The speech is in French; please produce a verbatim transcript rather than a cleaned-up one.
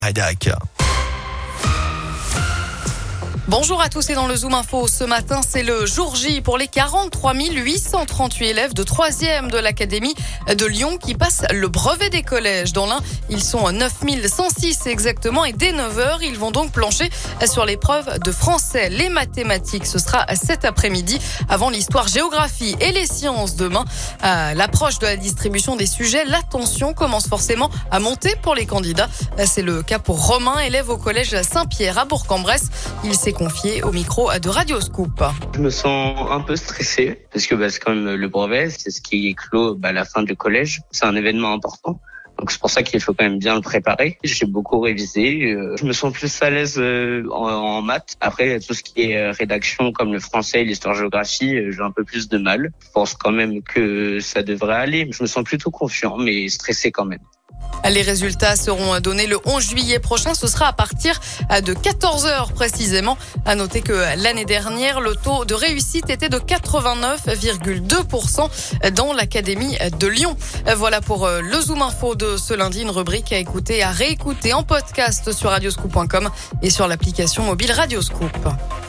Rédac. Bonjour à tous et dans le Zoom Info, ce matin c'est le jour J pour les quarante-trois mille huit cent trente-huit élèves de troisième de l'Académie de Lyon qui passent le brevet des collèges. Dans l'Ain, ils sont neuf mille cent six exactement et dès neuf heures, ils vont donc plancher sur l'épreuve de français. Les mathématiques, ce sera cet après-midi avant l'histoire, géographie et les sciences demain. À l'approche de la distribution des sujets, l'attention commence forcément à monter pour les candidats. C'est le cas pour Romain, élève au collège Saint-Pierre à Bourg-en-Bresse. Il s'est confié au micro de Radio Scoop. Je me sens un peu stressé parce que bah, c'est quand même le brevet, c'est ce qui clôt bah, la fin du collège. C'est un événement important. Donc c'est pour ça qu'il faut quand même bien le préparer. J'ai beaucoup révisé. Je me sens plus à l'aise en, en maths. Après, tout ce qui est rédaction comme le français, l'histoire-géographie, j'ai un peu plus de mal. Je pense quand même que ça devrait aller. Je me sens plutôt confiant, mais stressé quand même. Les résultats seront donnés le onze juillet prochain. Ce sera à partir de quatorze heures précisément. À noter que l'année dernière, le taux de réussite était de quatre-vingt-neuf virgule deux pour cent dans l'Académie de Lyon. Voilà pour le Zoom Info de ce lundi. Une rubrique à écouter, à réécouter en podcast sur radioscoop point com et sur l'application mobile Radioscoop.